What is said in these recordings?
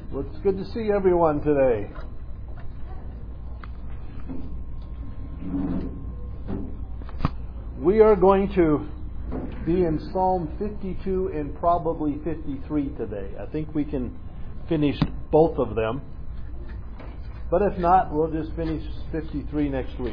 Well, it's good to see everyone today. We are going to be in Psalm 52 and probably 53 today. I think we can finish both of them. But if not, we'll just finish 53 next week.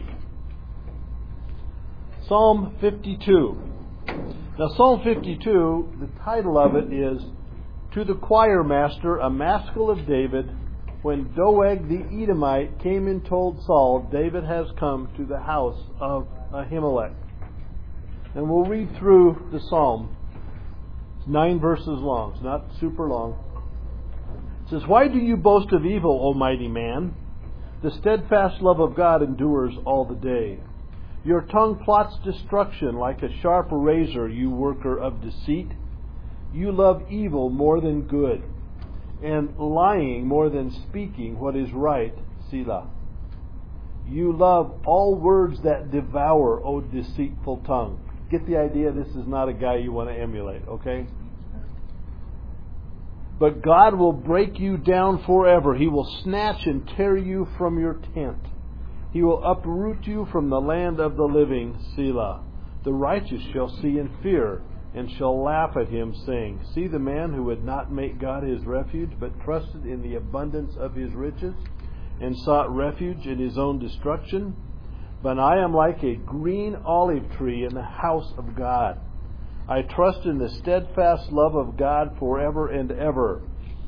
Psalm 52. Now, Psalm 52, the title of it is, "To the choir master, a maskil of David, when Doeg the Edomite came and told Saul, David has come to the house of Ahimelech." And we'll read through the psalm. It's 9 verses long. It's not super long. It says, "Why do you boast of evil, O mighty man? The steadfast love of God endures all the day. Your tongue plots destruction like a sharp razor, you worker of deceit. You love evil more than good, and lying more than speaking what is right, Selah. You love all words that devour, O deceitful tongue." Get the idea, this is not a guy you want to emulate, okay? "But God will break you down forever. He will snatch and tear you from your tent. He will uproot you from the land of the living, Selah. The righteous shall see and fear, and shall laugh at him, saying, See the man who would not make God his refuge, but trusted in the abundance of his riches, and sought refuge in his own destruction. But I am like a green olive tree in the house of God. I trust in the steadfast love of God forever and ever.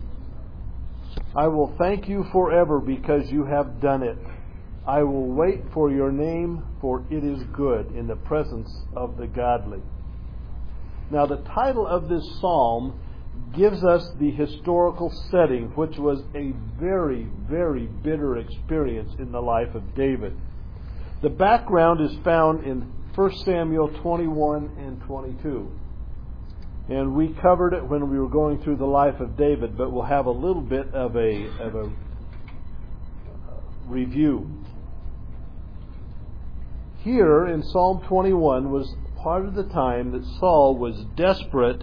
I will thank you forever because you have done it. I will wait for your name, for it is good in the presence of the godly." Now, the title of this psalm gives us the historical setting, which was a very, very bitter experience in the life of David. The background is found in 1 Samuel 21 and 22. And we covered it when we were going through the life of David, but we'll have a little bit of a review. Here in Psalm 21 was part of the time that Saul was desperate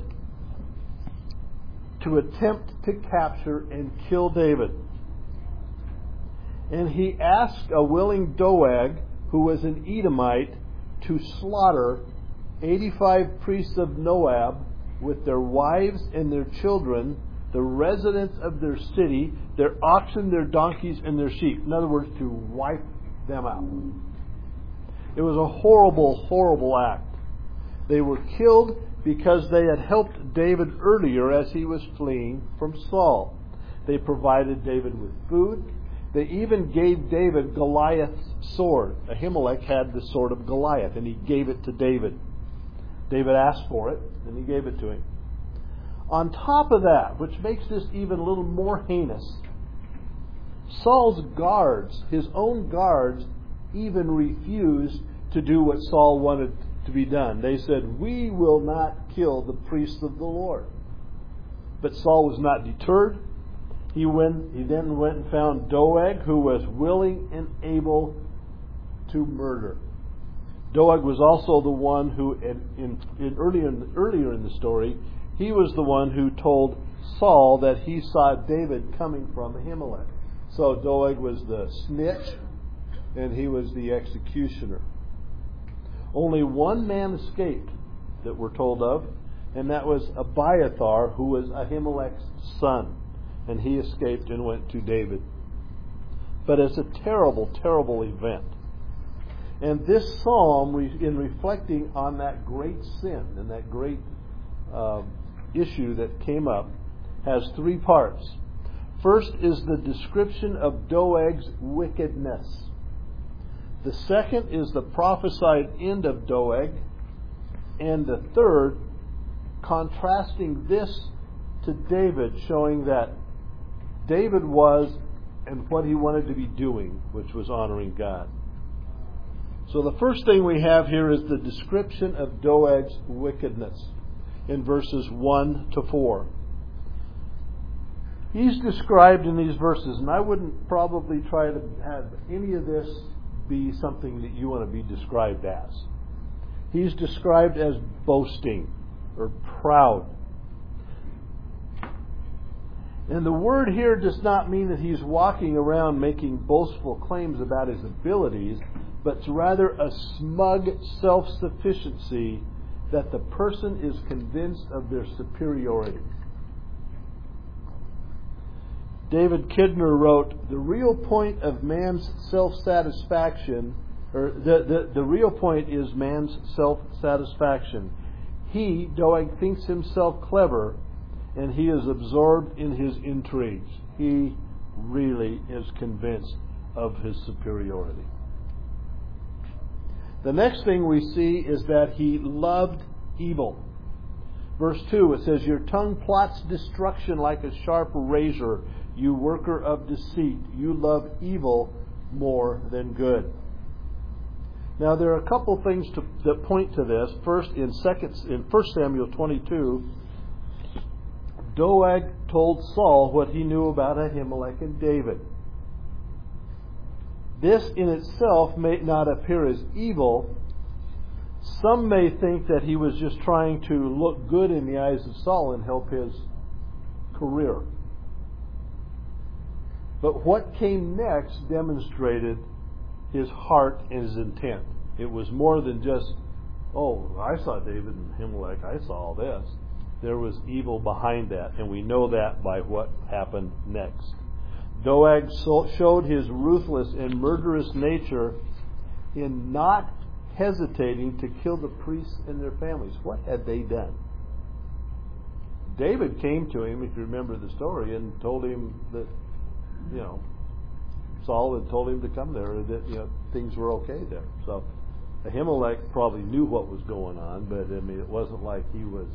to attempt to capture and kill David. And he asked a willing Doeg, who was an Edomite, to slaughter 85 priests of Moab with their wives and their children, the residents of their city, their oxen, their donkeys, and their sheep. In other words, to wipe them out. It was a horrible, horrible act. They were killed because they had helped David earlier as he was fleeing from Saul. They provided David with food. They even gave David Goliath's sword. Ahimelech had the sword of Goliath, and he gave it to David. David asked for it, and he gave it to him. On top of that, which makes this even a little more heinous, Saul's guards, his own guards, even refused to do what Saul wanted to be done. They said, "We will not kill the priests of the Lord." But Saul was not deterred. He then went and found Doeg, who was willing and able to murder. Doeg was also the one who, earlier in the story, he was the one who told Saul that he saw David coming from Ahimelech. So Doeg was the snitch, and he was the executioner. Only one man escaped that we're told of, and that was Abiathar, who was Ahimelech's son. And he escaped and went to David. But it's a terrible, terrible event. And this psalm, in reflecting on that great sin and that great issue that came up, has 3 parts. First is the description of Doeg's wickedness. The second is the prophesied end of Doeg. And the third, contrasting this to David, showing that David was and what he wanted to be doing, which was honoring God. So the first thing we have here is the description of Doeg's wickedness in verses 1 to 4. He's described in these verses, and I wouldn't probably try to have any of this be something that you want to be described as. He's described as boasting or proud. And the word here does not mean that he's walking around making boastful claims about his abilities, but it's rather a smug self-sufficiency that the person is convinced of their superiority. David Kidner wrote, the real point of man's self-satisfaction, or the real point is man's self-satisfaction. He, Doeg, thinks himself clever, and he is absorbed in his intrigues. He really is convinced of his superiority. The next thing we see is that he loved evil. Verse 2, it says, your tongue plots destruction like a sharp razor, you worker of deceit. You love evil more than good. Now there are a couple things that point to this. First, in 1 Samuel 22, Doeg told Saul what he knew about Ahimelech and David. This in itself may not appear as evil. Some may think that he was just trying to look good in the eyes of Saul and help his career. But what came next demonstrated his heart and his intent. It was more than just, oh, I saw David and Ahimelech, I saw all this. There was evil behind that, and we know that by what happened next. Doeg showed his ruthless and murderous nature in not hesitating to kill the priests and their families. What had they done? David came to him, if you remember the story, and told him that, Saul had told him to come there, that, things were okay there. So Ahimelech probably knew what was going on, but it wasn't like he was,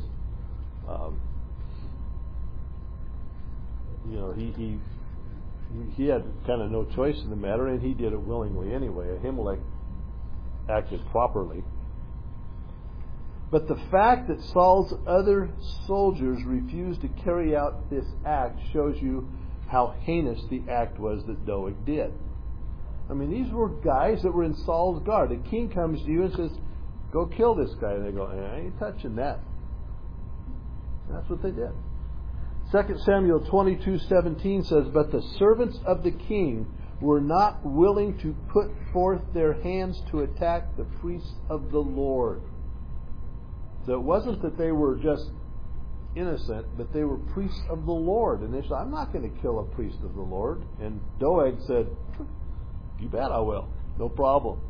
he had kind of no choice in the matter, and he did it willingly anyway. Ahimelech acted properly. But the fact that Saul's other soldiers refused to carry out this act shows you how heinous the act was that Doeg did. These were guys that were in Saul's guard. The king comes to you and says, go kill this guy. And they go, I ain't touching that. And that's what they did. 2 Samuel 22:17 says, but the servants of the king were not willing to put forth their hands to attack the priests of the Lord. So it wasn't that they were just innocent, but they were priests of the Lord. And they said, I'm not going to kill a priest of the Lord. And Doeg said, you bet I will. No problem.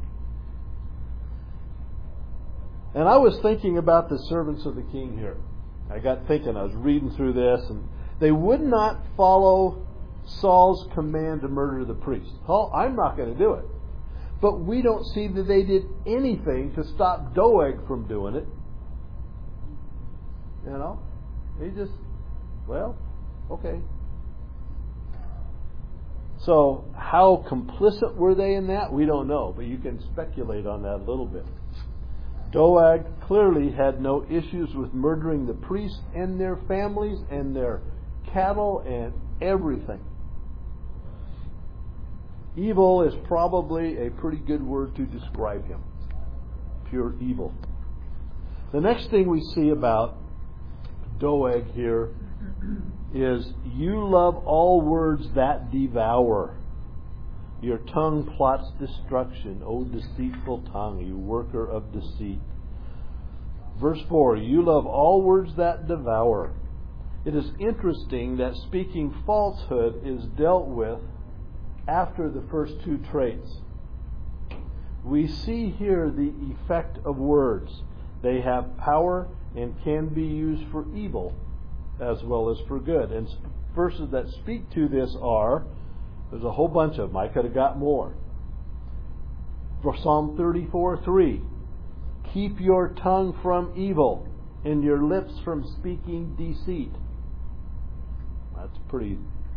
And I was thinking about the servants of the king here. I got thinking, I was reading through this, and they would not follow Saul's command to murder the priest. Oh, I'm not going to do it. But we don't see that they did anything to stop Doeg from doing it. They just, okay. So, how complicit were they in that? We don't know, but you can speculate on that a little bit. Doeg clearly had no issues with murdering the priests and their families and their cattle and everything. Evil is probably a pretty good word to describe him. Pure evil. The next thing we see about Doeg here is, you love all words that devour. Your tongue plots destruction, O deceitful tongue, you worker of deceit. Verse 4, you love all words that devour. It is interesting that speaking falsehood is dealt with after the first two traits. We see here the effect of words. They have power and can be used for evil as well as for good. And verses that speak to this are, there's a whole bunch of them. I could have got more. For Psalm 34:3, keep your tongue from evil and your lips from speaking deceit. That's a pretty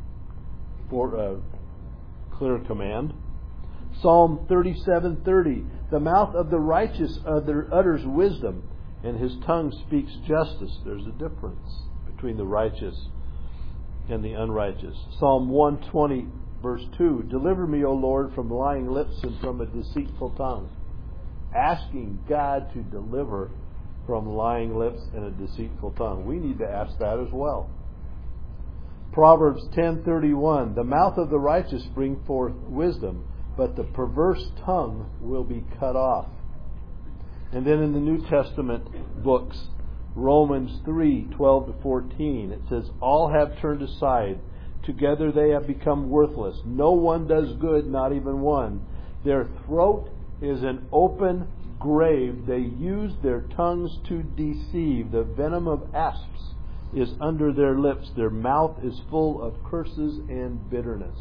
clear command. Psalm 37:30, the mouth of the righteous utters wisdom, and his tongue speaks justice. There's a difference between the righteous and the unrighteous. Psalm 120, verse 2, deliver me, O Lord, from lying lips and from a deceitful tongue. Asking God to deliver from lying lips and a deceitful tongue. We need to ask that as well. Proverbs 10:31, the mouth of the righteous bring forth wisdom, but the perverse tongue will be cut off. And then in the New Testament books, Romans 3:12-14, it says, all have turned aside. Together they have become worthless. No one does good, not even one. Their throat is an open grave. They use their tongues to deceive. The venom of asps is under their lips. Their mouth is full of curses and bitterness.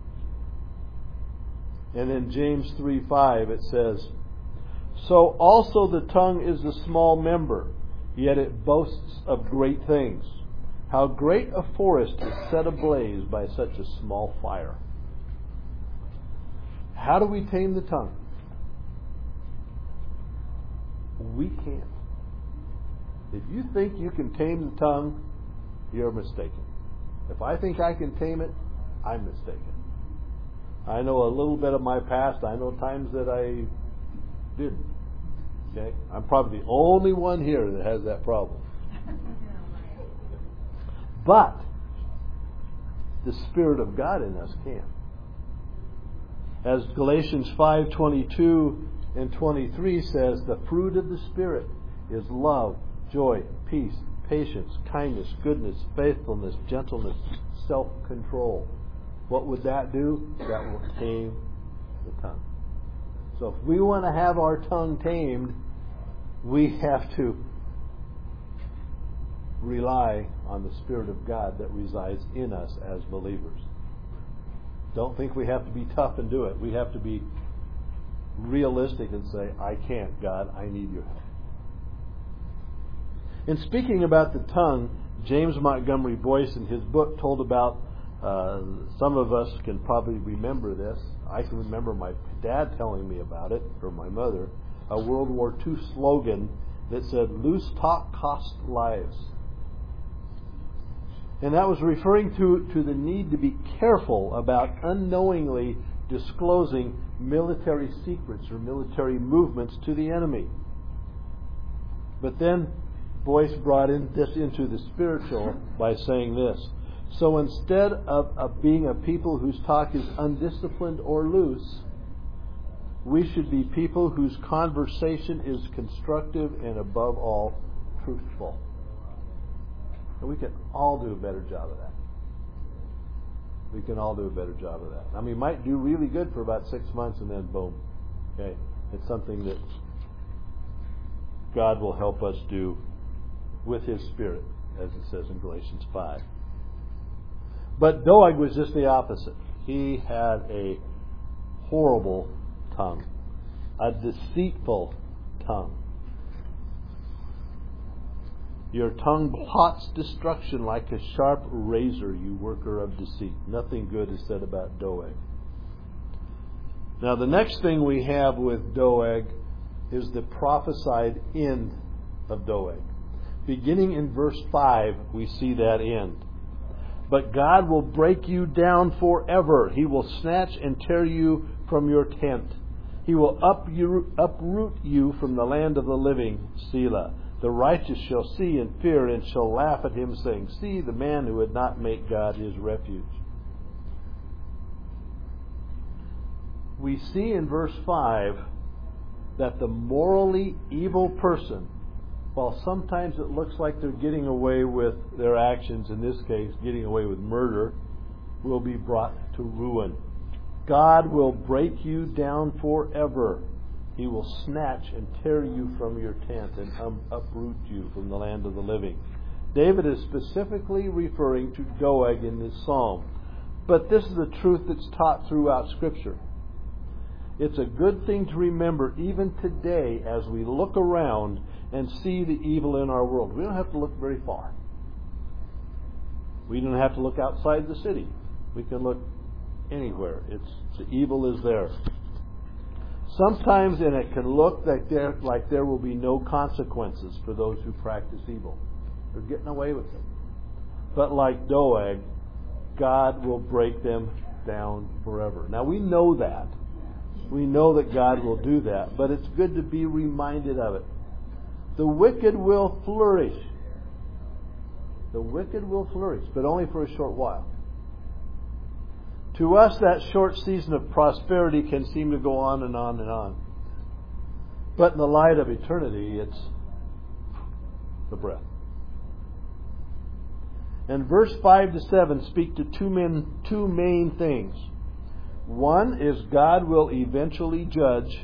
And in James 3:5 it says, so also the tongue is a small member, yet it boasts of great things. How great a forest is set ablaze by such a small fire. How do we tame the tongue? We can't. If you think you can tame the tongue, you're mistaken. If I think I can tame it, I'm mistaken. I know a little bit of my past. I know times that I didn't. Okay? I'm probably the only one here that has that problem. But the Spirit of God in us can. As Galatians 5:22 and 23 says, the fruit of the Spirit is love, joy, peace, patience, kindness, goodness, faithfulness, gentleness, self-control. What would that do? That will tame the tongue. So if we want to have our tongue tamed, we have to rely on the Spirit of God that resides in us as believers. Don't think we have to be tough and do it. We have to be realistic and say, I can't, God, I need your help. In speaking about the tongue, James Montgomery Boyce in his book told about, some of us can probably remember this. I can remember my dad telling me about it, or my mother, a World War II slogan that said, loose talk costs lives. And that was referring to the need to be careful about unknowingly disclosing military secrets or military movements to the enemy. But then Boyce brought this into the spiritual by saying this. So instead of being a people whose talk is undisciplined or loose, we should be people whose conversation is constructive and above all truthful. And we can all do a better job of that. We can all do a better job of that. I mean, might do really good for about 6 months and then boom. Okay? It's something that God will help us do with His Spirit, as it says in Galatians 5. But Doeg was just the opposite. He had a horrible tongue, a deceitful tongue. Your tongue plots destruction like a sharp razor, you worker of deceit. Nothing good is said about Doeg. Now the next thing we have with Doeg is the prophesied end of Doeg. Beginning in verse 5, we see that end. But God will break you down forever. He will snatch and tear you from your tent. He will uproot you from the land of the living, Selah. The righteous shall see and fear and shall laugh at him, saying, see the man who would not make God his refuge. We see in verse 5 that the morally evil person, while sometimes it looks like they're getting away with their actions, in this case, getting away with murder, will be brought to ruin. God will break you down forever. He will snatch and tear you from your tent and uproot you from the land of the living. David is specifically referring to Doeg in this psalm. But this is the truth that's taught throughout Scripture. It's a good thing to remember even today as we look around and see the evil in our world. We don't have to look very far. We don't have to look outside the city. We can look anywhere. The evil is there. Sometimes, and it can look like there will be no consequences for those who practice evil. They're getting away with it. But like Doeg, God will break them down forever. Now we know that. We know that God will do that, but it's good to be reminded of it. The wicked will flourish. The wicked will flourish, but only for a short while. To us, that short season of prosperity can seem to go on and on and on. But in the light of eternity, it's the breath. And verse 5 to 7 speak to two main things. One is God will eventually judge.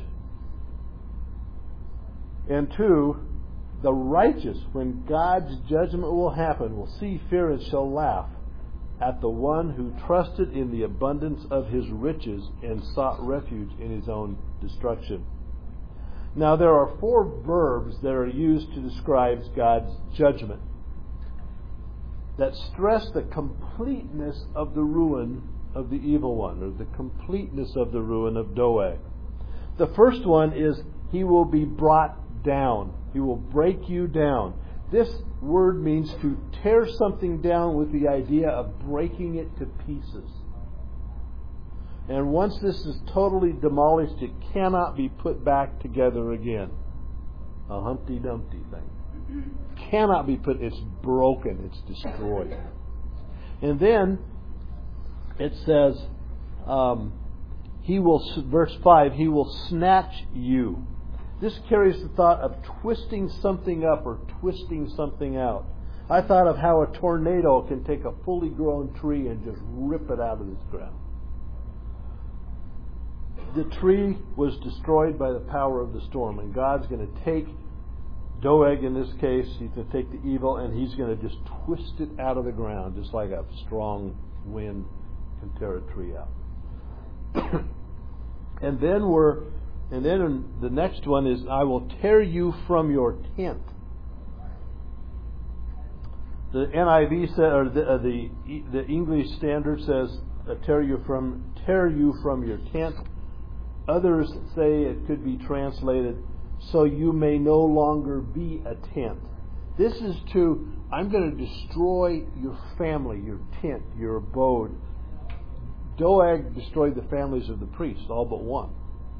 And two, the righteous, when God's judgment will happen, will see fear and shall laugh at the one who trusted in the abundance of his riches and sought refuge in his own destruction. Now there are 4 verbs that are used to describe God's judgment that stress the completeness of the ruin of the evil one, or the completeness of the ruin of Doeg. The first one is he will be brought down. He will break you down. This word means to tear something down with the idea of breaking it to pieces. And once this is totally demolished, it cannot be put back together again. A Humpty Dumpty thing. Cannot be put, it's broken, it's destroyed. And then it says, verse 5, he will snatch you. This carries the thought of twisting something up or twisting something out. I thought of how a tornado can take a fully grown tree and just rip it out of its ground. The tree was destroyed by the power of the storm, and God's going to take Doeg, in this case, he's going to take the evil, and he's going to just twist it out of the ground, just like a strong wind can tear a tree out. And then the next one is, I will tear you from your tent. The NIV says, or the English Standard says, tear you from your tent. Others say it could be translated, so you may no longer be a tent. This is I'm going to destroy your family, your tent, your abode. Doeg destroyed the families of the priests, all but one.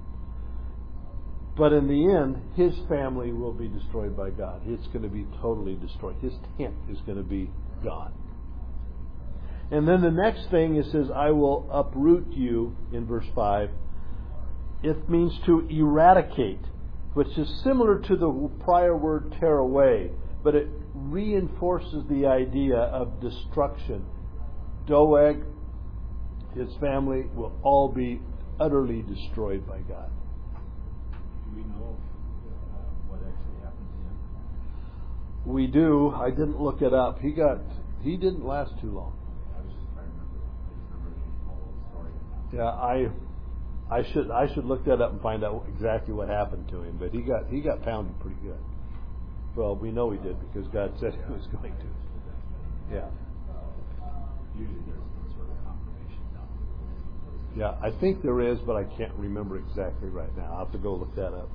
But in the end, his family will be destroyed by God. It's going to be totally destroyed. His tent is going to be gone. And then the next thing, it says, I will uproot you, in verse 5. It means to eradicate, which is similar to the prior word tear away, but it reinforces the idea of destruction. Doeg, his family, will all be utterly destroyed by God. Do we know what actually happened to him? We do. I didn't look it up. He didn't last too long. I was just trying to remember the whole story. Yeah, I should look that up and find out exactly what happened to him. But he got pounded pretty good. Well, we know he did because God said he was going to. Yeah. Usually there's some sort of confirmation down. Yeah, I think there is, but I can't remember exactly right now. I'll have to go look that up.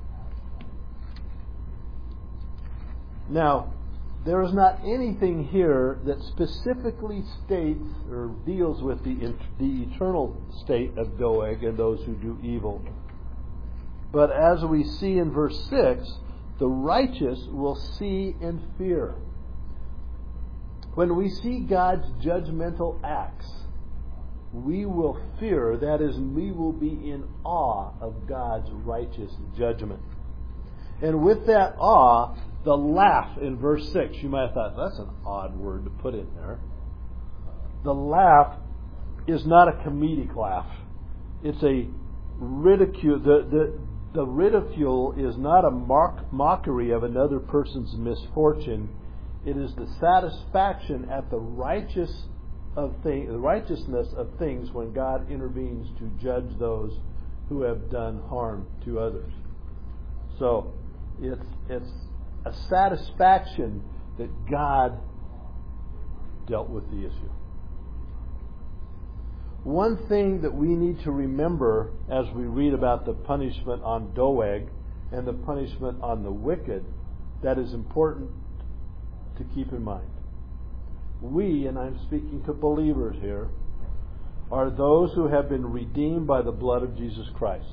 Now, there is not anything here that specifically states or deals with the eternal state of Doeg and those who do evil. But as we see in verse 6, the righteous will see and fear. When we see God's judgmental acts, we will fear, that is, we will be in awe of God's righteous judgment. And with that awe, the laugh in verse 6, you might have thought, that's an odd word to put in there. The laugh is not a comedic laugh. It's a ridicule. The ridicule is not a mockery of another person's misfortune. It is the satisfaction at the righteousness of things when God intervenes to judge those who have done harm to others. So it's a satisfaction that God dealt with the issue. One thing that we need to remember as we read about the punishment on Doeg and the punishment on the wicked, that is important to keep in mind. We, and I'm speaking to believers here, are those who have been redeemed by the blood of Jesus Christ.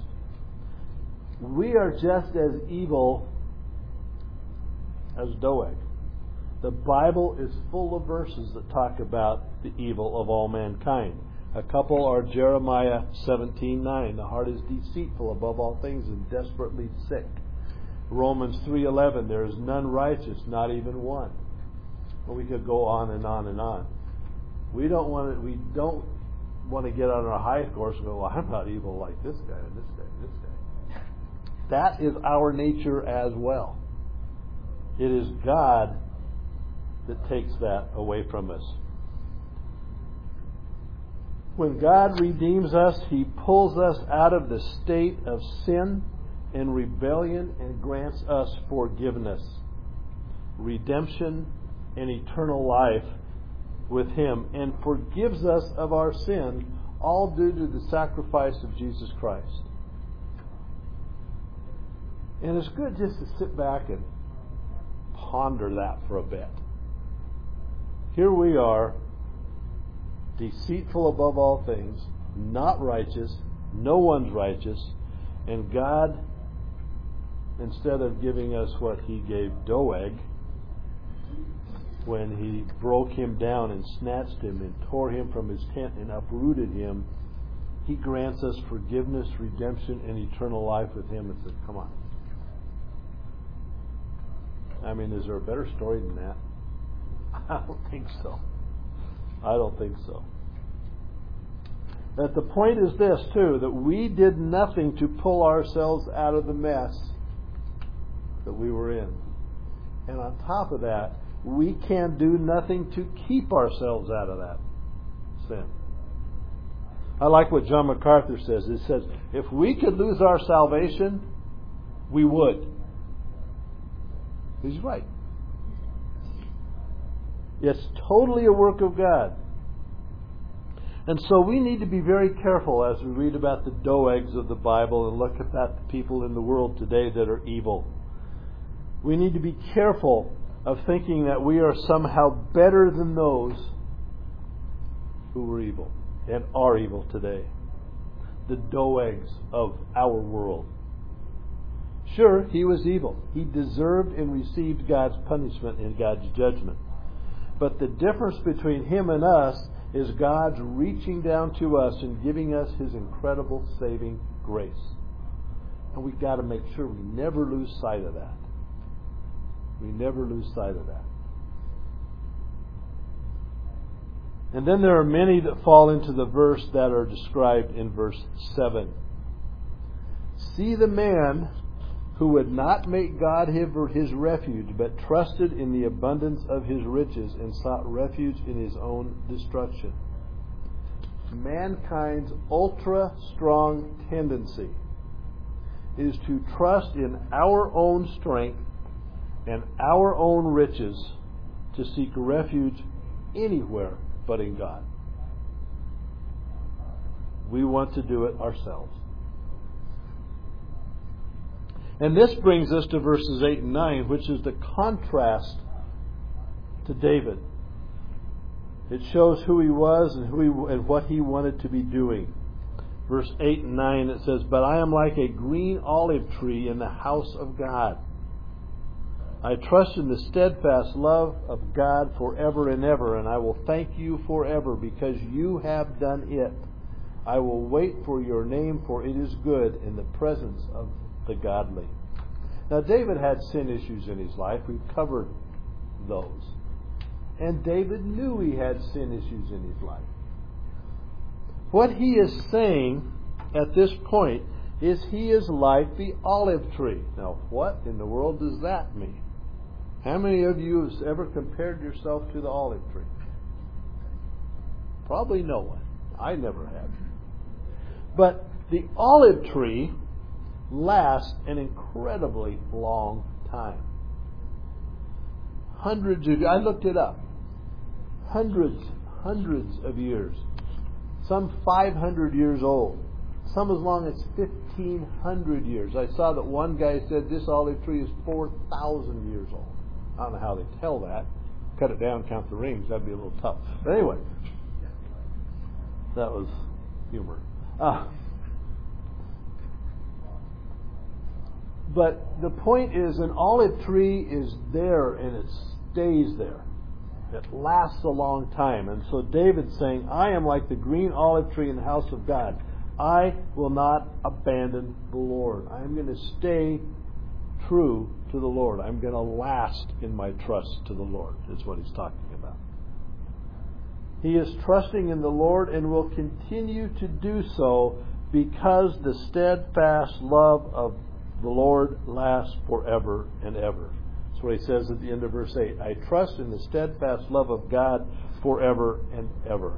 We are just as evil as Doeg. The Bible is full of verses that talk about the evil of all mankind. A couple are Jeremiah 17:9. The heart is deceitful above all things and desperately sick. Romans 3:11. There is none righteous, not even one. Well, we could go on and on and on. We don't want to get on our high horse and go, well, I'm not evil like this guy and this guy and this guy. That is our nature as well. It is God that takes that away from us. When God redeems us, He pulls us out of the state of sin and rebellion and grants us forgiveness, redemption, and eternal life with Him, and forgives us of our sin, all due to the sacrifice of Jesus Christ. And it's good just to sit back and ponder that for a bit. Here we are, deceitful above all things, not righteous, no one's righteous, and God, instead of giving us what He gave Doeg, when He broke him down and snatched him and tore him from his tent and uprooted him, He grants us forgiveness, redemption, and eternal life with Him and says, come on. I mean, is there a better story than that? I don't think so. I don't think so. But the point is this, too, that we did nothing to pull ourselves out of the mess that we were in. And on top of that, we can do nothing to keep ourselves out of that sin. I like what John MacArthur says. It says, if we could lose our salvation, we would. He's right. It's totally a work of God. And so we need to be very careful as we read about the Doegs of the Bible and look at the people in the world today that are evil. We need to be careful of thinking that we are somehow better than those who were evil and are evil today. The Doegs of our world. Sure, he was evil. He deserved and received God's punishment and God's judgment. But the difference between him and us is God's reaching down to us and giving us His incredible saving grace. And we've got to make sure we never lose sight of that. We never lose sight of that. And then there are many that fall into the verse that are described in verse 7. See the man who would not make God his refuge, but trusted in the abundance of his riches and sought refuge in his own destruction. Mankind's ultra-strong tendency is to trust in our own strength and our own riches to seek refuge anywhere but in God. We want to do it ourselves. And this brings us to verses 8 and 9, which is the contrast to David. It shows who he was and what he wanted to be doing. Verse 8 and 9, it says, But I am like a green olive tree in the house of God. I trust in the steadfast love of God forever and ever, and I will thank you forever because you have done it. I will wait for your name, for it is good in the presence of the godly. Now, David had sin issues in his life. We've covered those. And David knew he had sin issues in his life. What he is saying at this point is he is like the olive tree. Now, what in the world does that mean? How many of you have ever compared yourself to the olive tree? Probably no one. I never have. But the olive tree lasts an incredibly long time. I looked it up. Hundreds of years. Some 500 years old. Some as long as 1,500 years. I saw that one guy said this olive tree is 4,000 years old. I don't know how they tell that. Cut it down, count the rings. That'd be a little tough. But anyway, that was humor. But the point is, an olive tree is there and it's stays there. It lasts a long time. And so David's saying, I am like the green olive tree in the house of God. I will not abandon the Lord. I'm going to stay true to the Lord. I'm going to last in my trust to the Lord, is what he's talking about. He is trusting in the Lord and will continue to do so because the steadfast love of the Lord lasts forever and ever. That's what he says at the end of verse 8. I trust in the steadfast love of God forever and ever.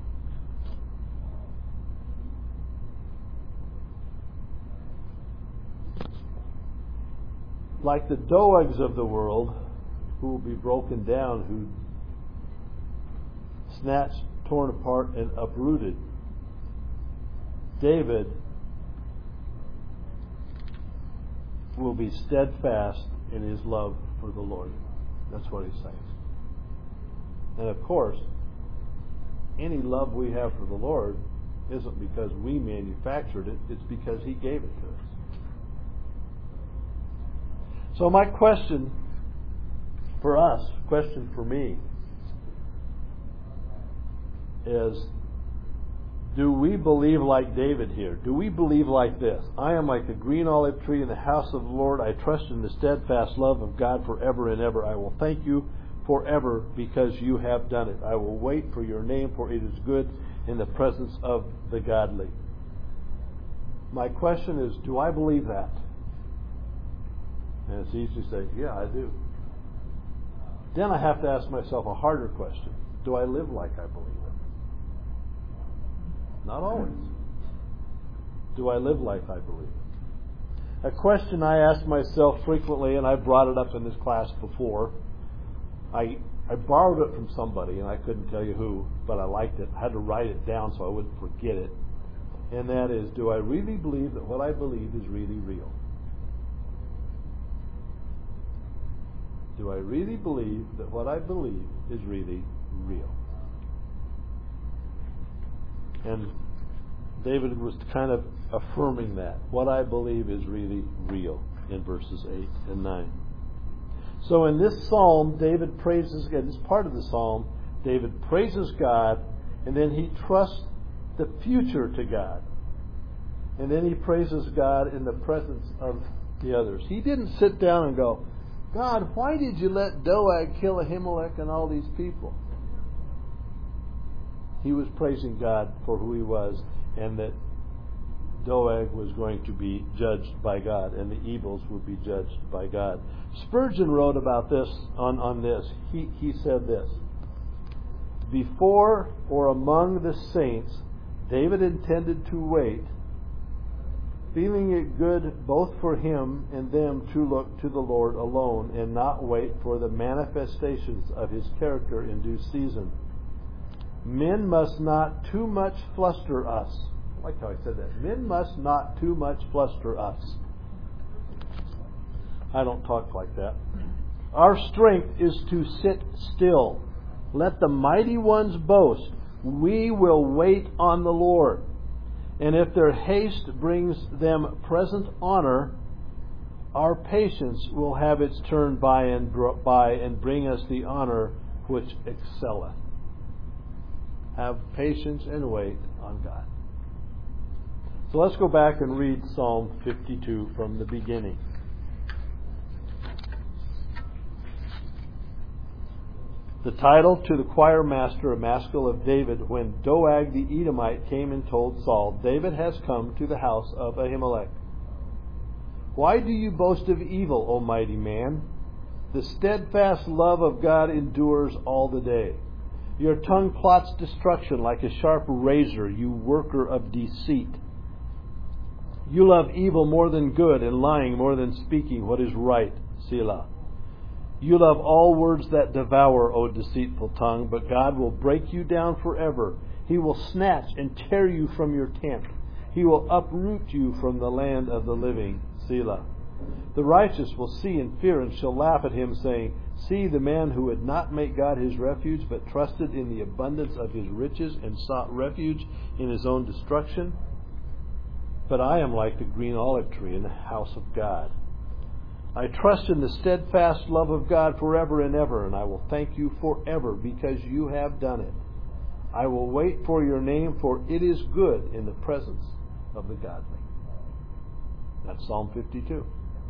Like the Doegs of the world, who will be broken down, who snatched, torn apart, and uprooted, David will be steadfast in his love for the Lord. That's what he's saying. And of course, any love we have for the Lord isn't because we manufactured it, it's because he gave it to us. So my question for us, question for me, is, do we believe like David here? Do we believe like this? I am like the green olive tree in the house of the Lord. I trust in the steadfast love of God forever and ever. I will thank you forever because you have done it. I will wait for your name, for it is good in the presence of the godly. My question is, do I believe that? And it's easy to say, yeah, I do. Then I have to ask myself a harder question. Do I live like I believe it? Not always. Do I live like I believe it? A question I ask myself frequently, and I've brought it up in this class before. I borrowed it from somebody, and I couldn't tell you who, but I liked it. I had to write it down so I wouldn't forget it. And that is, do I really believe that what I believe is really real? Do I really believe that what I believe is really real? And David was kind of affirming that. What I believe is really real in verses 8 and 9. So in this psalm, David praises God. This part of the psalm, David praises God, and then he trusts the future to God. And then he praises God in the presence of the others. He didn't sit down and go, God, why did you let Doeg kill Ahimelech and all these people? He was praising God for who he was, and that Doeg was going to be judged by God, and the evils would be judged by God. Spurgeon wrote about this on this. He said this: before or among the saints, David intended to wait, feeling it good both for him and them to look to the Lord alone and not wait for the manifestations of his character in due season. Men must not too much fluster us. I like how I said that. Men must not too much fluster us. I don't talk like that. Our strength is to sit still. Let the mighty ones boast. We will wait on the Lord. And if their haste brings them present honor, our patience will have its turn by and bring us the honor which excelleth. Have patience and wait on God. So let's go back and read Psalm 52 from the beginning. The title to the choir master, a maskil of David, when Doeg the Edomite came and told Saul, David has come to the house of Ahimelech. Why do you boast of evil, O mighty man? The steadfast love of God endures all the day. Your tongue plots destruction like a sharp razor, you worker of deceit. You love evil more than good, and lying more than speaking what is right. Selah. You love all words that devour, O deceitful tongue, but God will break you down forever. He will snatch and tear you from your tent. He will uproot you from the land of the living. Selah. The righteous will see and fear and shall laugh at him, saying, See the man who would not make God his refuge, but trusted in the abundance of his riches and sought refuge in his own destruction. But I am like the green olive tree in the house of God. I trust in the steadfast love of God forever and ever, and I will thank you forever because you have done it. I will wait for your name, for it is good in the presence of the godly. That's Psalm 52.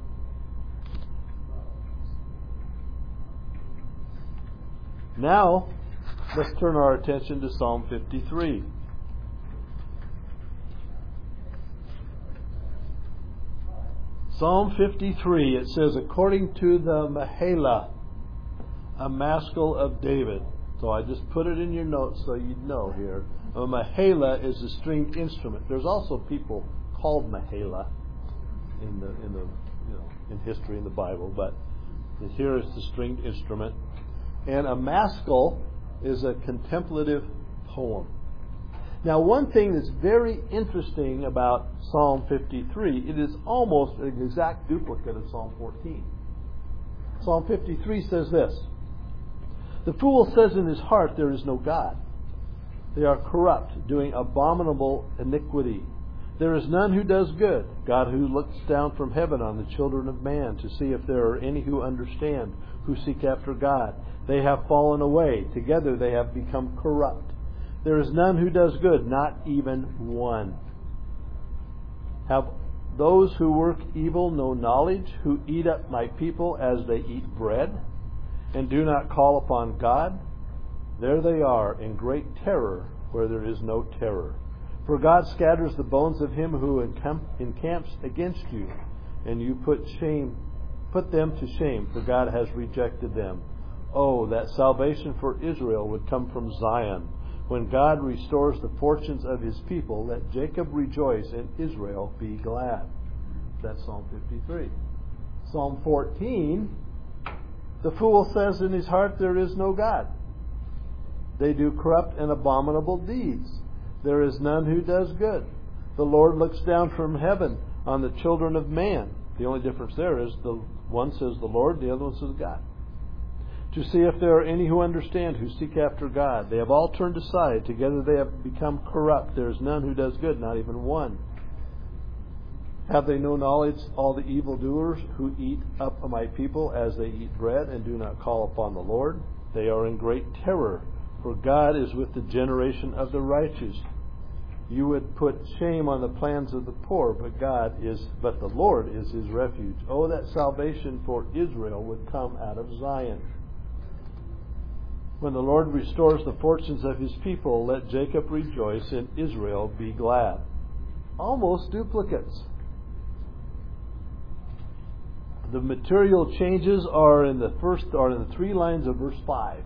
Now, let's turn our attention to Psalm 53. Psalm 53, it says, according to the Mahela, a maskil of David. So I just put it in your notes so you'd know here. A Mahela is a stringed instrument. There's also people called Mahela in history in the Bible, but here is the stringed instrument. And a maskil is a contemplative poem. Now, one thing that's very interesting about Psalm 53, it is almost an exact duplicate of Psalm 14. Psalm 53 says this, the fool says in his heart, there is no God. They are corrupt, doing abominable iniquity. There is none who does good. God who looks down from heaven on the children of man to see if there are any who understand, who seek after God. They have fallen away. Together they have become corrupt. There is none who does good, not even one. Have those who work evil no knowledge, who eat up my people as they eat bread, and do not call upon God? There they are in great terror where there is no terror. For God scatters the bones of him who encamps against you, and you put them to shame, for God has rejected them. Oh, that salvation for Israel would come from Zion. When God restores the fortunes of his people, let Jacob rejoice and Israel be glad. That's Psalm 53. Psalm 14, the fool says in his heart, there is no God. They do corrupt and abominable deeds. There is none who does good. The Lord looks down from heaven on the children of man. The only difference there is the one says the Lord, the other one says God. To see if there are any who understand, who seek after God. They have all turned aside. Together they have become corrupt. There is none who does good, not even one. Have they no knowledge, all the evildoers who eat up my people as they eat bread and do not call upon the Lord? They are in great terror, for God is with the generation of the righteous. You would put shame on the plans of the poor, but the Lord is his refuge. Oh, that salvation for Israel would come out of Zion. When the Lord restores the fortunes of his people, let Jacob rejoice and Israel be glad. Almost duplicates. The material changes are in the 3 lines of verse 5.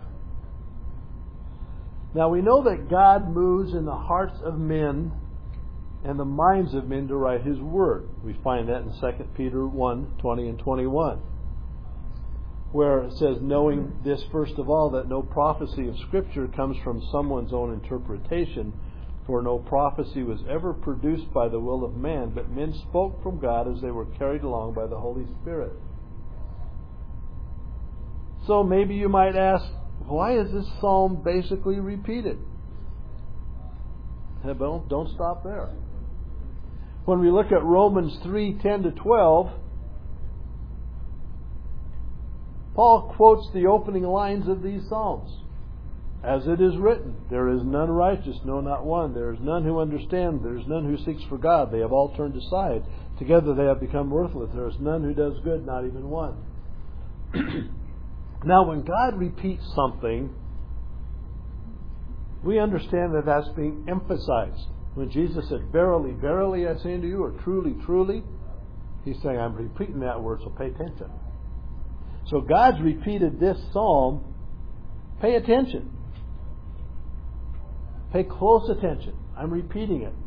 Now we know that God moves in the hearts of men and the minds of men to write his word. We find that in 2 Peter 1, 20 and 21. Where it says, knowing this first of all, that no prophecy of Scripture comes from someone's own interpretation, for no prophecy was ever produced by the will of man, but men spoke from God as they were carried along by the Holy Spirit. So maybe you might ask, why is this psalm basically repeated? Well, don't stop there. When we look at Romans 3:10 to 12, Paul quotes the opening lines of these Psalms. As it is written, there is none righteous, no, not one. There is none who understands. There is none who seeks for God. They have all turned aside. Together they have become worthless. There is none who does good, not even one. Now, when God repeats something, we understand that that's being emphasized. When Jesus said, verily, verily, I say unto you, or truly, truly, he's saying, I'm repeating that word, so pay attention. So God's repeated this psalm. Pay attention. Pay close attention. I'm repeating it.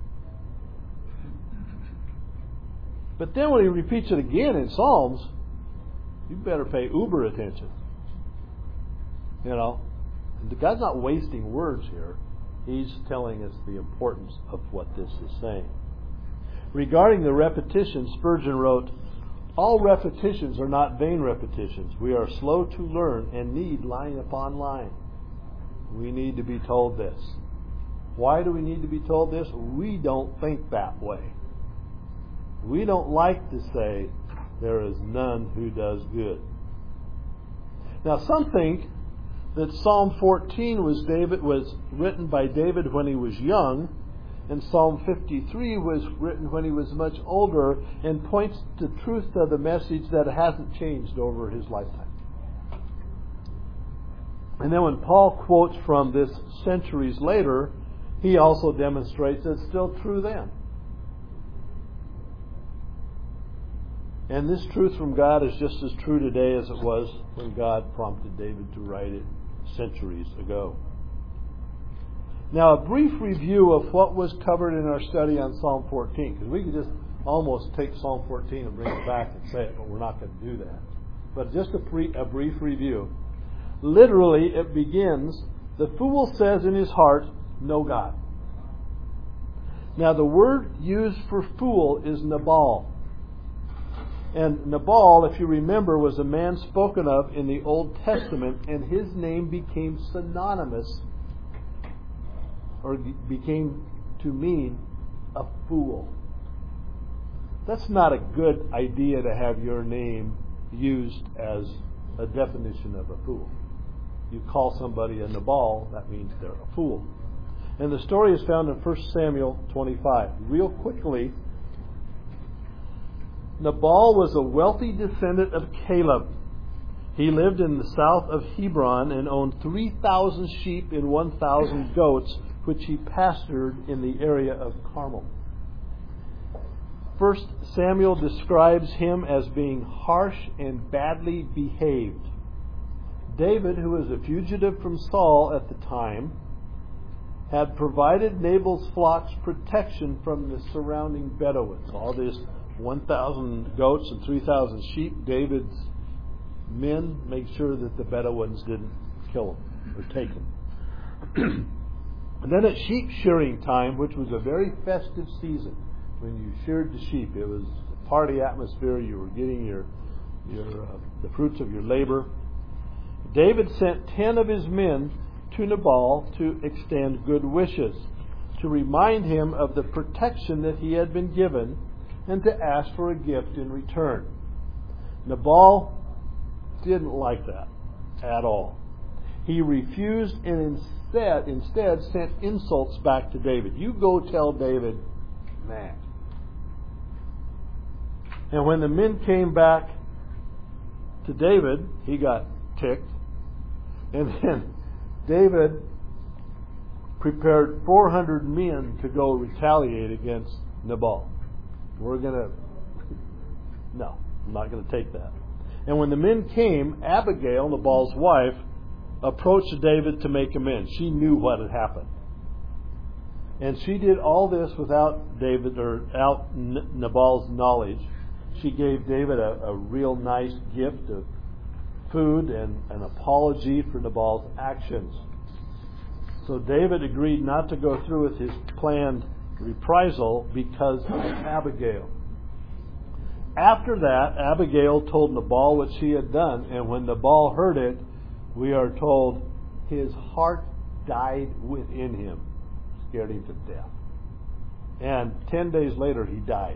But then when he repeats it again in Psalms, you better pay uber attention. You know, God's not wasting words here. He's telling us the importance of what this is saying. Regarding the repetition, Spurgeon wrote, all repetitions are not vain repetitions. We are slow to learn and need line upon line. We need to be told this. Why do we need to be told this? We don't think that way. We don't like to say, there is none who does good. Now some think that Psalm 14 was written by David when he was young, and Psalm 53 was written when he was much older, and points to truth of the message that hasn't changed over his lifetime. And then when Paul quotes from this centuries later, he also demonstrates it's still true then. And this truth from God is just as true today as it was when God prompted David to write it centuries ago. Now, a brief review of what was covered in our study on Psalm 14, because we could just almost take Psalm 14 and bring it back and say it, but we're not going to do that. But just a brief review. Literally, it begins, the fool says in his heart, no God. Now, the word used for fool is Nabal. And Nabal, if you remember, was a man spoken of in the Old Testament, and his name became synonymous, or became to mean a fool. That's not a good idea to have your name used as a definition of a fool. You call somebody a Nabal, that means they're a fool. And the story is found in 1 Samuel 25. Real quickly, Nabal was a wealthy descendant of Caleb. He lived in the south of Hebron and owned 3,000 sheep and 1,000 goats, which he pastured in the area of Carmel. 1 Samuel describes him as being harsh and badly behaved. David, who was a fugitive from Saul at the time, had provided Nabal's flocks protection from the surrounding Bedouins. All this 1,000 goats and 3,000 sheep, David's men made sure that the Bedouins didn't kill them or take them. And then at sheep shearing time, which was a very festive season, when you sheared the sheep, it was a party atmosphere. You were getting the fruits of your labor. David sent 10 of his men to Nabal to extend good wishes, to remind him of the protection that he had been given, and to ask for a gift in return. Nabal didn't like that at all. He refused and instead sent insults back to David. You go tell David that. And when the men came back to David, he got ticked. And then David prepared 400 men to go retaliate against Nabal. No, I'm not going to take that. And when the men came, Abigail, Nabal's wife, approached David to make amends. She knew what had happened. And she did all this without Nabal's knowledge. She gave David a real nice gift of food and an apology for Nabal's actions. So David agreed not to go through with his planned reprisal because of Abigail. After that, Abigail told Nabal what she had done, and when Nabal heard it, we are told his heart died within him, scared him to death. And 10 days later, he died.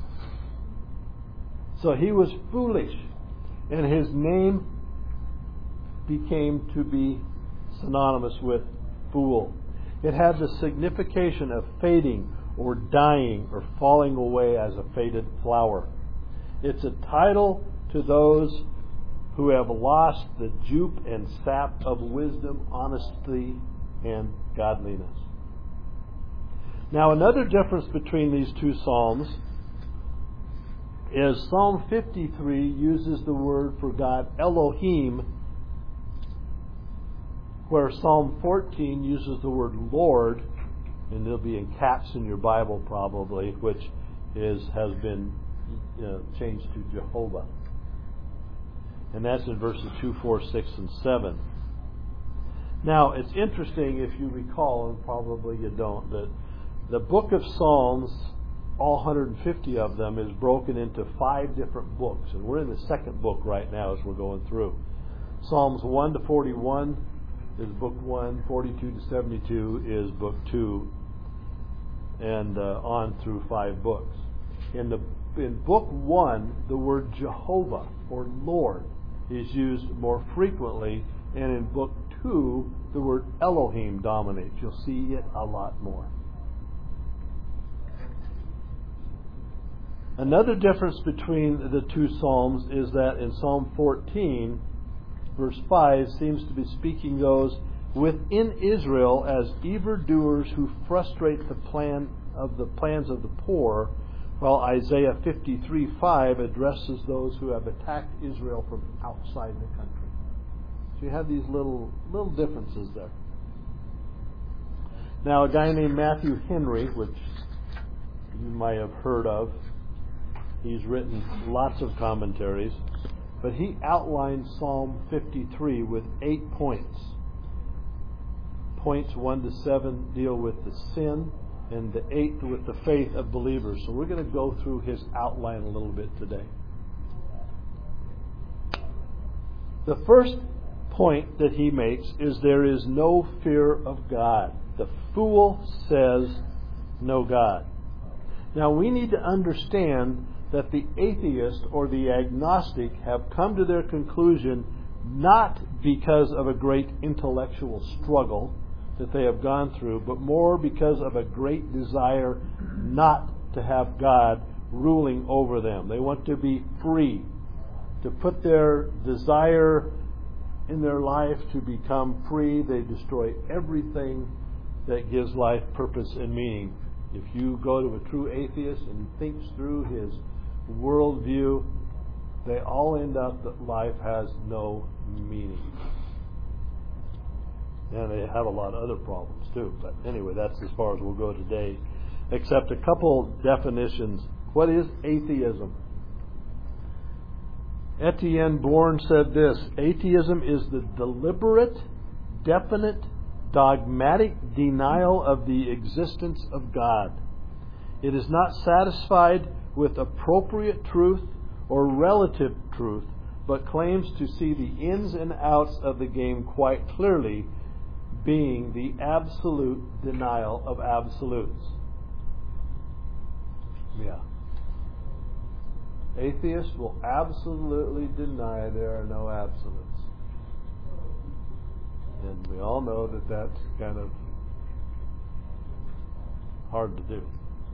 So he was foolish, and his name became to be synonymous with fool. It had the signification of fading or dying or falling away as a faded flower. It's a title to those who have lost the jupe and sap of wisdom, honesty, and godliness. Now, another difference between these two Psalms is Psalm 53 uses the word for God, Elohim, where Psalm 14 uses the word Lord, and they'll be in caps in your Bible probably, which has been changed to Jehovah. And that's in verses 2, 4, 6, and 7. Now, it's interesting, if you recall, and probably you don't, that the book of Psalms, all 150 of them, is broken into 5 different books. And we're in the second book right now as we're going through. Psalms 1 to 41 is book 1, 42 to 72 is book 2, and on through 5 books. In the in Book 1, the word Jehovah or Lord is used more frequently, and in Book 2, the word Elohim dominates. You'll see it a lot more. Another difference between the two Psalms is that in Psalm 14, verse 5 seems to be speaking those within Israel as evildoers who frustrate the plans of the poor, while Isaiah 53:5 addresses those who have attacked Israel from outside the country. So you have these little differences there. Now, a guy named Matthew Henry, which you might have heard of, he's written lots of commentaries, but he outlined Psalm 53 with 8 points. Points 1 to 7 deal with the sin, and the 8th with the faith of believers. So we're going to go through his outline a little bit today. The first point that he makes is there is no fear of God. The fool says no God. Now we need to understand that the atheist or the agnostic have come to their conclusion not because of a great intellectual struggle that they have gone through, but more because of a great desire not to have God ruling over them. They want to be free, to put their desire in their life to become free. They destroy everything that gives life purpose and meaning. If you go to a true atheist and he thinks through his worldview, they all end up that life has no meaning. And they have a lot of other problems too. But anyway, that's as far as we'll go today. Except a couple definitions. What is atheism? Etienne Bourne said this: atheism is the deliberate, definite, dogmatic denial of the existence of God. It is not satisfied with appropriate truth or relative truth, but claims to see the ins and outs of the game quite clearly, being the absolute denial of absolutes. Yeah. Atheists will absolutely deny there are no absolutes. And we all know that that's kind of hard to do.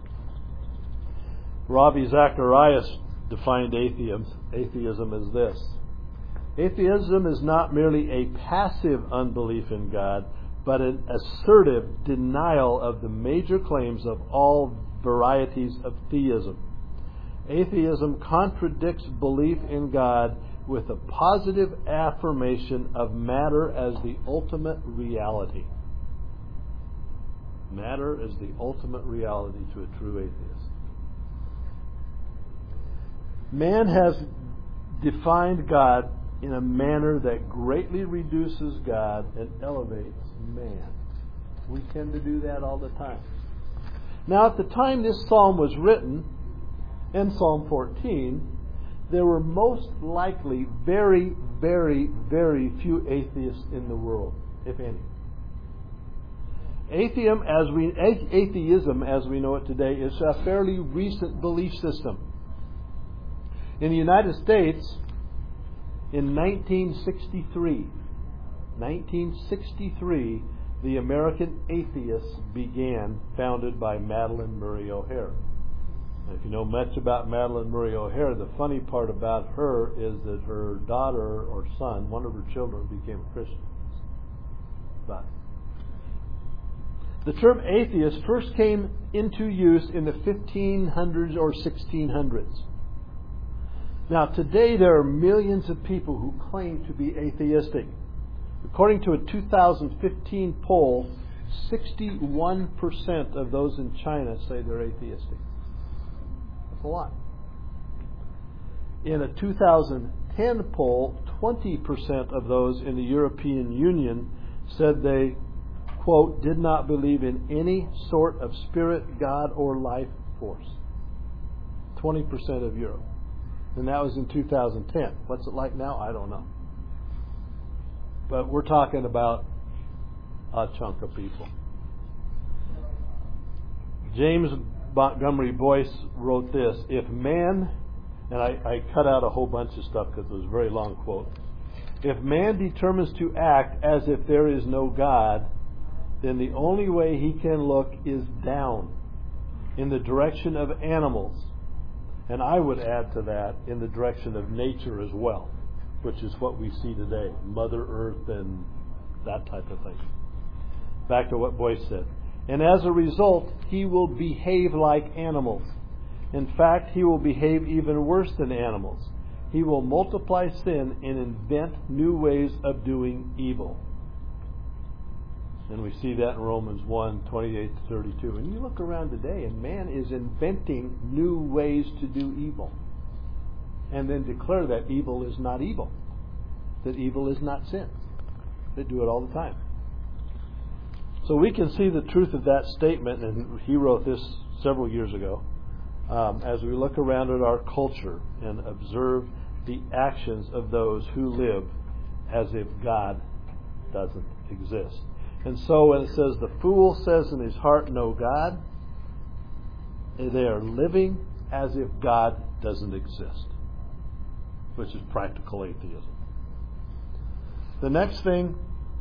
Ravi Zacharias defined atheism as this: atheism is not merely a passive unbelief in God, but an assertive denial of the major claims of all varieties of theism. Atheism contradicts belief in God with a positive affirmation of matter as the ultimate reality. Matter is the ultimate reality to a true atheist. Man has defined God in a manner that greatly reduces God and elevates man. We tend to do that all the time. Now, at the time this psalm was written, in Psalm 14, there were most likely very, very, very few atheists in the world, if any. Atheism, as we know it today, is a fairly recent belief system. In the United States, in 1963, the American Atheists began, founded by Madalyn Murray O'Hair. If you know much about Madalyn Murray O'Hair, the funny part about her is that her daughter or son, one of her children, became a Christian. But the term atheist first came into use in the 1500s or 1600s. Now, today there are millions of people who claim to be atheistic. According to a 2015 poll, 61% of those in China say they're atheistic. A lot. In a 2010 poll, 20% of those in the European Union said they, quote, did not believe in any sort of spirit, God, or life force. 20% of Europe. And that was in 2010. What's it like now? I don't know. But we're talking about a chunk of people. James Montgomery Boyce wrote this: if man, and I cut out a whole bunch of stuff because it was a very long quote. If man determines to act as if there is no God, then the only way he can look is down, in the direction of animals. And I would add to that, in the direction of nature as well, which is what we see today, Mother Earth and that type of thing. Back to what Boyce said. And as a result, he will behave like animals. In fact, he will behave even worse than animals. He will multiply sin and invent new ways of doing evil. And we see that in Romans 1:28-32. And you look around today, and man is inventing new ways to do evil. And then declare that evil is not evil. That evil is not sin. They do it all the time. So we can see the truth of that statement, and he wrote this several years ago, as we look around at our culture and observe the actions of those who live as if God doesn't exist. And so when it says, the fool says in his heart, no God, they are living as if God doesn't exist, which is practical atheism. The next thing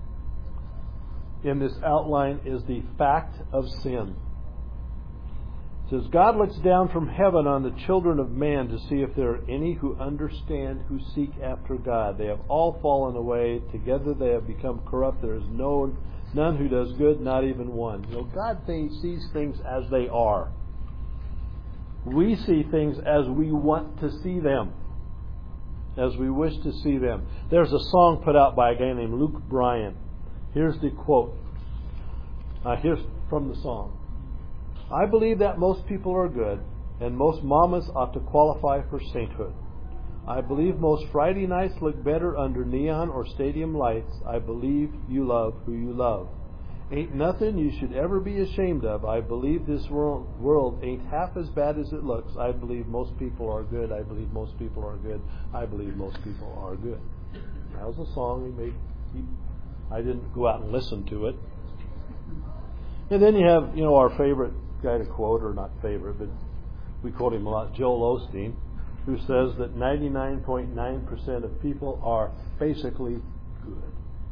in this outline is the fact of sin. It says, God looks down from heaven on the children of man to see if there are any who understand, who seek after God. They have all fallen away. Together they have become corrupt. There is none who does good, not even one. You know, God sees things as they are. We see things as we want to see them, as we wish to see them. There's a song put out by a guy named Luke Bryan. Here's the quote. Here's from the song. I believe that most people are good, and most mamas ought to qualify for sainthood. I believe most Friday nights look better under neon or stadium lights. I believe you love who you love. Ain't nothing you should ever be ashamed of. I believe this world ain't half as bad as it looks. I believe most people are good. I believe most people are good. I believe most people are good. That was a song he made. I didn't go out and listen to it. And then you have, our favorite guy to quote, or not favorite, but we quote him a lot, Joel Osteen, who says that 99.9% of people are basically good.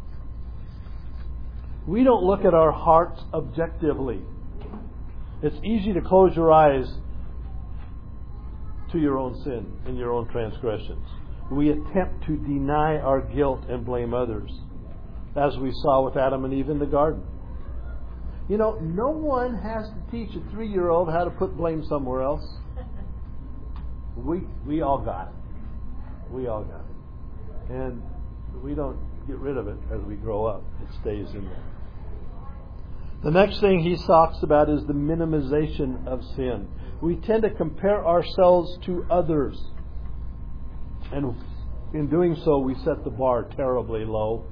We don't look at our hearts objectively. It's easy to close your eyes to your own sin and your own transgressions. We attempt to deny our guilt and blame others, as we saw with Adam and Eve in the garden. No one has to teach a 3-year-old how to put blame somewhere else. We all got it. We all got it. And we don't get rid of it as we grow up. It stays in there. The next thing he talks about is the minimization of sin. We tend to compare ourselves to others. And in doing so, we set the bar terribly low.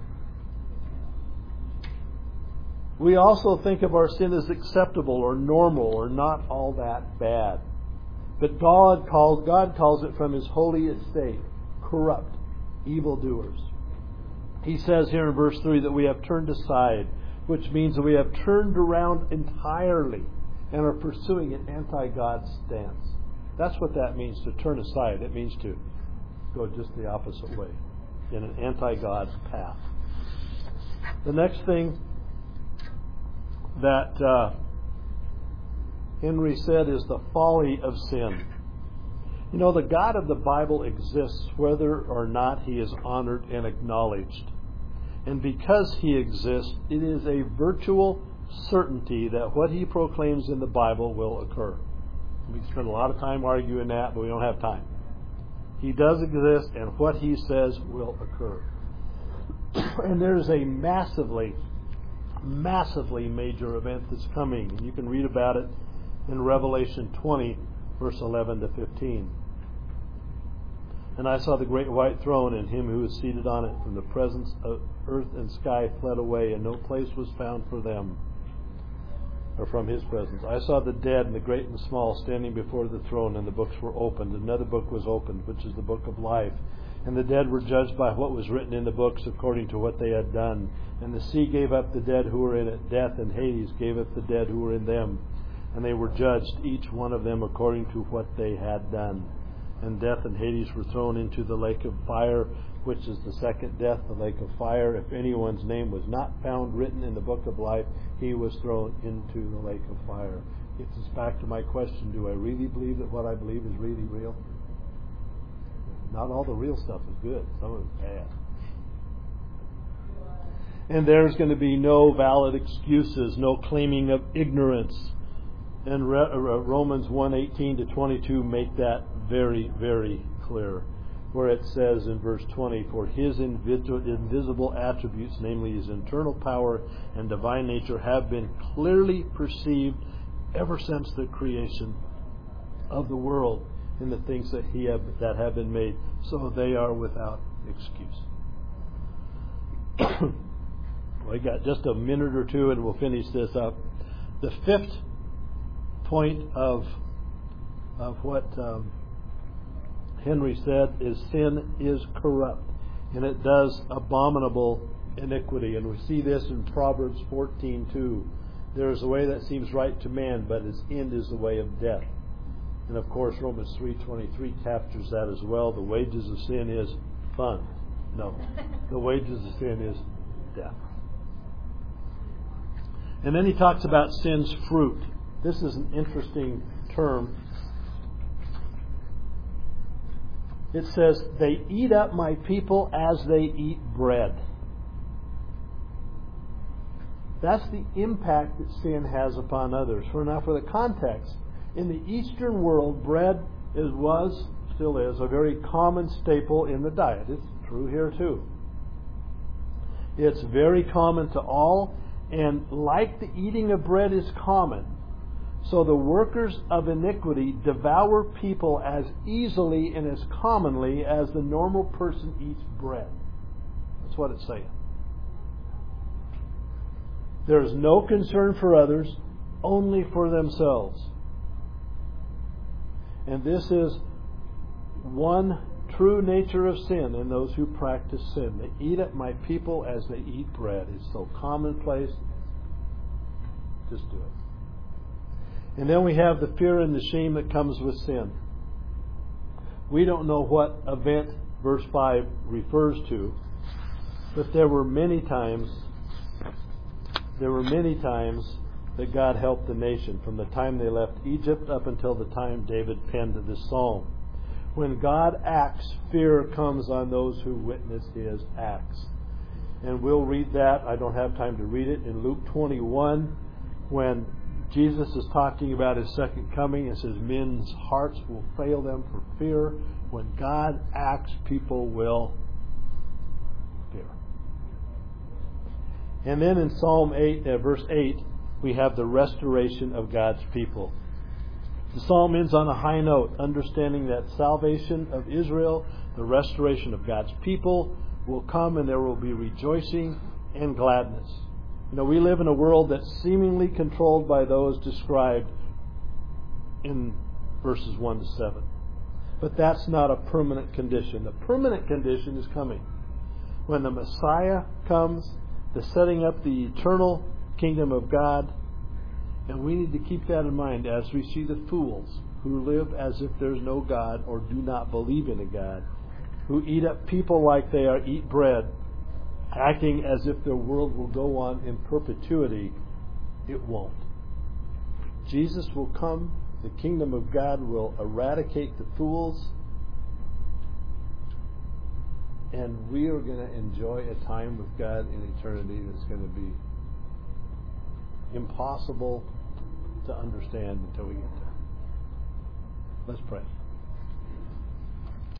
We also think of our sin as acceptable or normal or not all that bad. But God calls it from His holy estate corrupt, evildoers. He says here in verse 3 that we have turned aside, which means that we have turned around entirely and are pursuing an anti-God stance. That's what that means, to turn aside. It means to go just the opposite way, in an anti-God path. The next thing that Henry said is the folly of sin. The God of the Bible exists whether or not He is honored and acknowledged. And because He exists, it is a virtual certainty that what He proclaims in the Bible will occur. We spend a lot of time arguing that, but we don't have time. He does exist, and what He says will occur. And there's a massively major event that's coming. And you can read about it in Revelation 20, verse 11 to 15. And I saw the great white throne and Him who was seated on it. From the presence of earth and sky fled away, and no place was found for them, or from His presence. I saw the dead, and the great and small, standing before the throne, and the books were opened. Another book was opened, which is the book of life. And the dead were judged by what was written in the books according to what they had done. And the sea gave up the dead who were in it. Death and Hades gave up the dead who were in them. And they were judged, each one of them according to what they had done. And death and Hades were thrown into the lake of fire, which is the second death, the lake of fire. If anyone's name was not found written in the book of life, he was thrown into the lake of fire. Gets us back to my question, do I really believe that what I believe is really real? Not all the real stuff is good. Some of it's bad. And there's going to be no valid excuses, no claiming of ignorance. And Romans 1:18 to 22 make that very, very clear, where it says in verse 20, for His invisible attributes, namely His internal power and divine nature, have been clearly perceived ever since the creation of the world in the things that have been made, so they are without excuse. We got just a minute or two and we'll finish this up. The fifth point of what Henry said is sin is corrupt, and it does abominable iniquity. And we see this in Proverbs 14:2. There is a way that seems right to man, but its end is the way of death. And of course, Romans 3:23 captures that as well. The wages of sin is fun. No, the wages of sin is death. And then he talks about sin's fruit. This is an interesting term. It says, they eat up my people as they eat bread. That's the impact that sin has upon others. For the context, in the Eastern world, bread still is, a very common staple in the diet. It's true here too. It's very common to all, and like the eating of bread is common, so the workers of iniquity devour people as easily and as commonly as the normal person eats bread. That's what it's saying. There is no concern for others, only for themselves. And this is one true nature of sin in those who practice sin. They eat up my people as they eat bread. It's so commonplace. Just do it. And then we have the fear and the shame that comes with sin. We don't know what event verse 5 refers to, but there were many times that God helped the nation from the time they left Egypt up until the time David penned this psalm. When God acts, fear comes on those who witness His acts. And we'll read that. I don't have time to read it. In Luke 21, when Jesus is talking about His second coming, it says men's hearts will fail them for fear. When God acts, people will fear. And then in Psalm 8, verse 8, we have the restoration of God's people. The psalm ends on a high note, understanding that salvation of Israel, the restoration of God's people, will come, and there will be rejoicing and gladness. You know, we live in a world that's seemingly controlled by those described in verses 1 to 7. But that's not a permanent condition. The permanent condition is coming. When the Messiah comes, the setting up the eternal kingdom of God. And we need to keep that in mind as we see the fools who live as if there's no God or do not believe in a God, who eat up people like they eat bread, acting as if their world will go on in perpetuity. It won't. Jesus will come. The kingdom of God will eradicate the fools. And we are going to enjoy a time with God in eternity that's going to be impossible to understand until we get there. Let's pray.